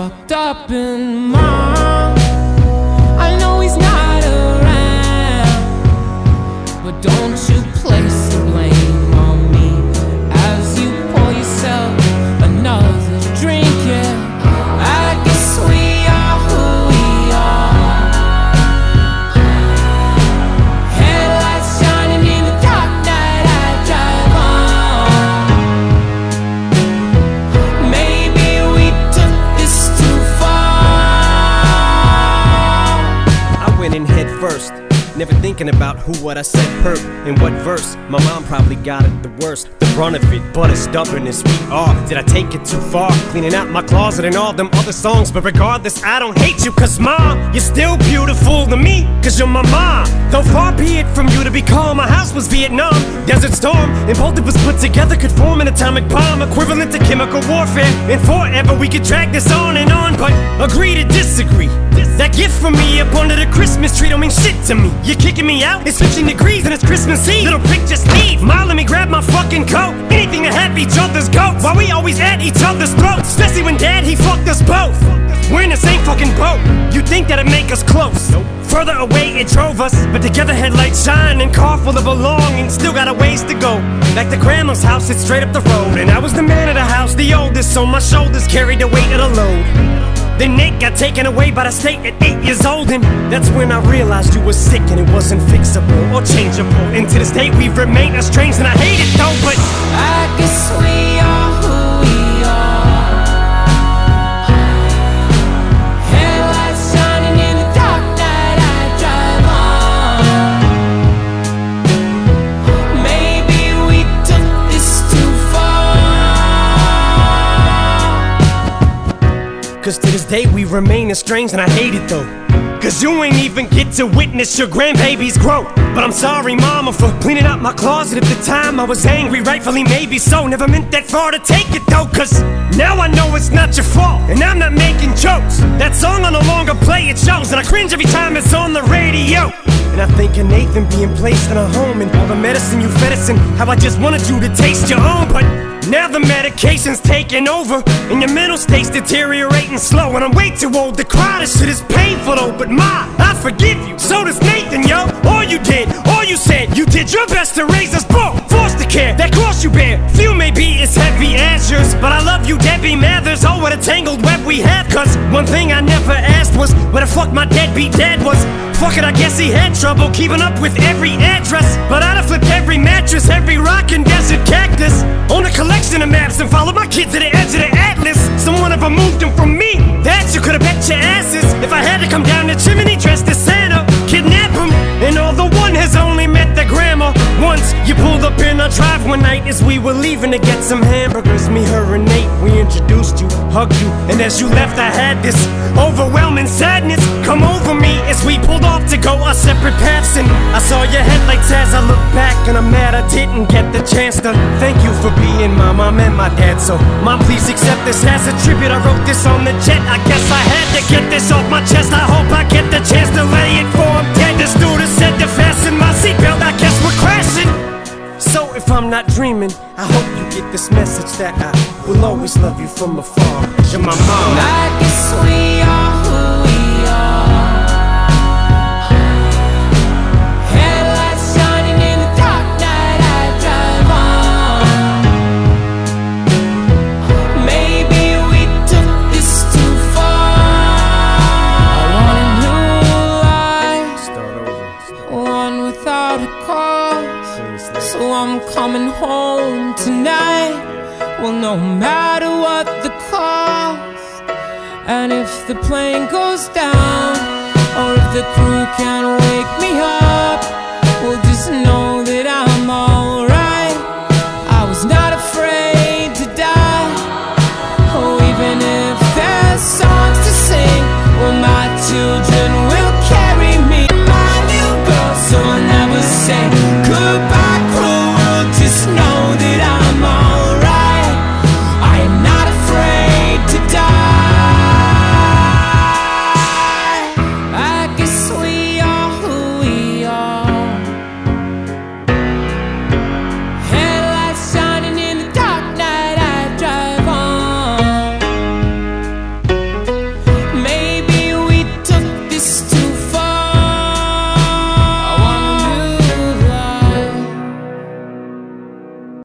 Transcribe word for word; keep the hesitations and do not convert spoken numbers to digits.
locked up in mine. I know he's not around, but don't you place the blame on me as you pour yourself another drink. Yeah, I guess we are who we are. Headlights shining in the dark night I drive on. Maybe we took this too far. I went in head first, never thinking about who, what I said hurt, in what verse. My mom probably got it the worst, the brunt of it, but as stubborn as we are. Did I take it too far, cleaning out my closet and all them other songs? But regardless, I don't hate you, cause mom, you're still beautiful to me, cause you're my mom. Though far be it from you to be calm, my house was Vietnam, Desert Storm, and both of us put together could form an atomic bomb, equivalent to chemical warfare. And forever we could drag this on and on, but agree to disagree. That gift from me up under the Christmas tree don't mean shit to me. You're kicking me out, it's fifteen degrees and it's Christmas Eve. Little prick, just leave. Ma, let me grab my fucking coat. Anything to have each other's goats, while we always at each other's throats. Especially when dad, he fucked us both. We're in the same fucking boat. You think that'd make us close? Nope. Further away it drove us, but together headlights shine and car full of belongings. Still got a ways to go. Back to grandma's house, it's straight up the road. And I was the man of the house, the oldest, so my shoulders carried the weight of the load. Then Nick got taken away by the state at eight years old, and that's when I realized you were sick and it wasn't fixable or changeable. And to this day we've remained estranged, and I hate it though, but I guess we are who we are. Headlights shining in the dark night I drive on. Maybe we took this too far. cause to this day we remain estranged, and I hate it though. Cause you ain't even get to witness your grandbabies grow. But I'm sorry mama for cleaning out my closet at the time. I was angry, rightfully maybe so. Never meant that far to take it though, cause now I know it's not your fault, and I'm not making jokes. That song I no longer play, it shows, and I cringe every time it's on the radio. And I think of Nathan being placed in a home, and all the medicine you fed us, and how I just wanted you to taste your own. But now the medication's taking over, and your mental state's deteriorating slow. And I'm way too old to cry, this shit is painful though. But ma, I forgive you, so does Nathan, yo. All you did, all you said, you did your best to raise us both. Foster care, that cross you bear, few may be as heavy as yours, but I love you, Debbie Mathers. Oh, what a tangled web we have. Cause one thing I never asked was where the fuck my deadbeat dad was. Fuck it, I guess he had trouble keeping up with every address, but I'd have flipped every mattress, every rock and desert cactus, on a collection of maps, and followed my kid to the edge of the atlas. Someone ever moved him from me, that you could've bet your asses. If I had to come down the chimney dressed as Santa, kidnap him, and although one has only met the grandma once, you pulled up in our drive one night as we were leaving to get some hamburgers. Me, her, and Nate, we introduced you, hugged you, and as you left I had this overwhelming sadness come over me as we pulled off to go our separate paths. And I saw your headlights as I looked back, and I'm mad I didn't get the chance to thank you for being my mom and my dad. So mom, please accept this as a tribute. I wrote this on the jet, I guess I had to get this off my chest. I hope I get the chance to lay it for him dead. The stewardess said to fasten my seatbelt, I guess we're crashing. So if I'm not dreaming, I hope you get this message that I will always love you from afar. You're my mom. I guess we are who we are. Headlights shining in the dark night I drive on. Maybe we took this too far. I want a new life, Start over. one without a cause. So I'm coming home tonight. Well, no matter what the cost, and if the plane goes down, or if the crew can't wake me